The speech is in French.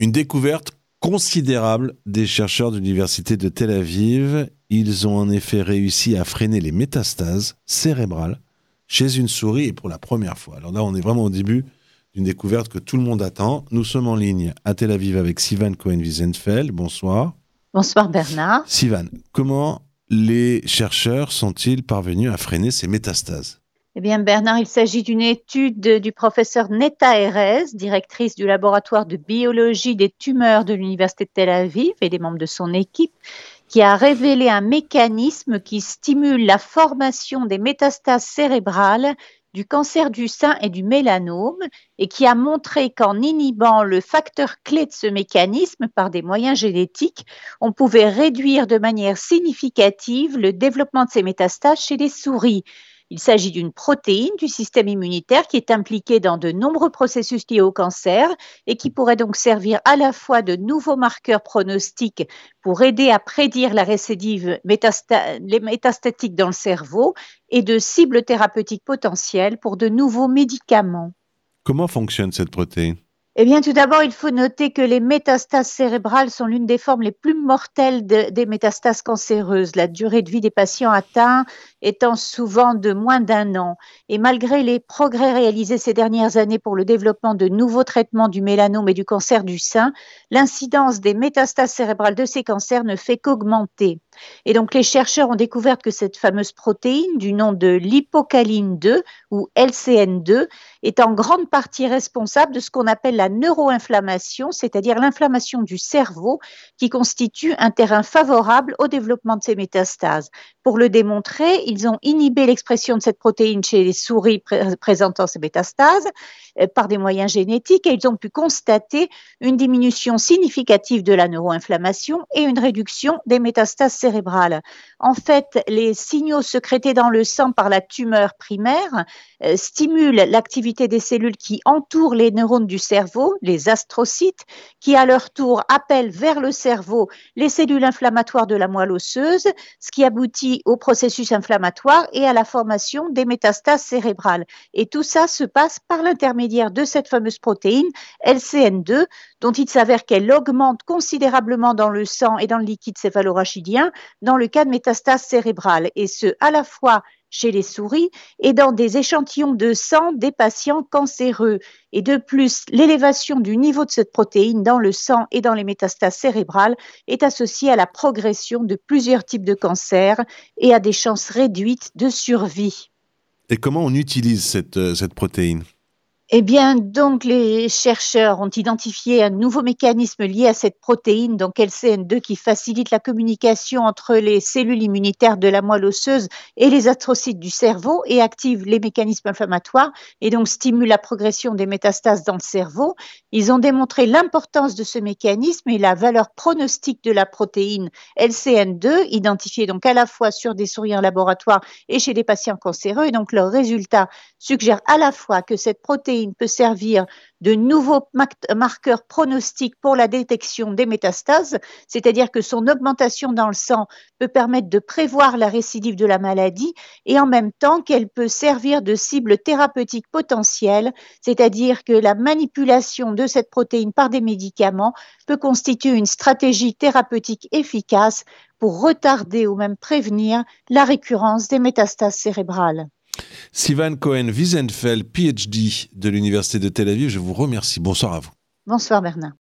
Une découverte considérable des chercheurs de l'université de Tel Aviv. Ils ont en effet réussi à freiner les métastases cérébrales chez une souris et pour la première fois. Alors là, on est vraiment au début d'une découverte que tout le monde attend. Nous sommes en ligne à Tel Aviv avec Sivan Cohen-Wiesenfeld. Bonsoir. Bonsoir Bernard. Sivan, comment les chercheurs sont-ils parvenus à freiner ces métastases ? Eh bien Bernard, il s'agit d'une étude du professeur Netta Erez, directrice du laboratoire de biologie des tumeurs de l'université de Tel Aviv et des membres de son équipe, qui a révélé un mécanisme qui stimule la formation des métastases cérébrales du cancer du sein et du mélanome et qui a montré qu'en inhibant le facteur clé de ce mécanisme par des moyens génétiques, on pouvait réduire de manière significative le développement de ces métastases chez les souris. Il s'agit d'une protéine du système immunitaire qui est impliquée dans de nombreux processus liés au cancer et qui pourrait donc servir à la fois de nouveaux marqueurs pronostiques pour aider à prédire la récidive les métastatiques dans le cerveau et de cibles thérapeutiques potentielles pour de nouveaux médicaments. Comment fonctionne cette protéine ? Eh bien, tout d'abord, il faut noter que les métastases cérébrales sont l'une des formes les plus mortelles des métastases cancéreuses, la durée de vie des patients atteints étant souvent de moins d'1 an. Et malgré les progrès réalisés ces dernières années pour le développement de nouveaux traitements du mélanome et du cancer du sein, l'incidence des métastases cérébrales de ces cancers ne fait qu'augmenter. Et donc, les chercheurs ont découvert que cette fameuse protéine, du nom de l'hypocaline 2 ou LCN2, est en grande partie responsable de ce qu'on appelle la neuroinflammation, c'est-à-dire l'inflammation du cerveau qui constitue un terrain favorable au développement de ces métastases. Pour le démontrer, ils ont inhibé l'expression de cette protéine chez les souris présentant ces métastases par des moyens génétiques et ils ont pu constater une diminution significative de la neuroinflammation et une réduction des métastases cérébrales. En fait, les signaux sécrétés dans le sang par la tumeur primaire stimulent l'activité des cellules qui entourent les neurones du cerveau, les astrocytes, qui à leur tour appellent vers le cerveau les cellules inflammatoires de la moelle osseuse, ce qui aboutit au processus inflammatoire et à la formation des métastases cérébrales. Et tout ça se passe par l'intermédiaire de cette fameuse protéine LCN2, dont il s'avère qu'elle augmente considérablement dans le sang et dans le liquide céphalorachidien dans le cas de métastases cérébrales, et ce à la fois chez les souris et dans des échantillons de sang des patients cancéreux. Et de plus, l'élévation du niveau de cette protéine dans le sang et dans les métastases cérébrales est associée à la progression de plusieurs types de cancers et à des chances réduites de survie. Et comment on utilise cette protéine ? Eh bien, donc, les chercheurs ont identifié un nouveau mécanisme lié à cette protéine, donc LCN2, qui facilite la communication entre les cellules immunitaires de la moelle osseuse et les astrocytes du cerveau et active les mécanismes inflammatoires et donc stimule la progression des métastases dans le cerveau. Ils ont démontré l'importance de ce mécanisme et la valeur pronostique de la protéine LCN2, identifiée donc à la fois sur des souris en laboratoire et chez des patients cancéreux. Et donc, leurs résultats suggèrent à la fois que cette protéine peut servir de nouveaux marqueurs pronostiques pour la détection des métastases, c'est-à-dire que son augmentation dans le sang peut permettre de prévoir la récidive de la maladie et en même temps qu'elle peut servir de cible thérapeutique potentielle, c'est-à-dire que la manipulation de cette protéine par des médicaments peut constituer une stratégie thérapeutique efficace pour retarder ou même prévenir la récurrence des métastases cérébrales. Sivan Cohen-Wiesenfeld, PhD de l'Université de Tel Aviv, je vous remercie. Bonsoir à vous. Bonsoir Bernard.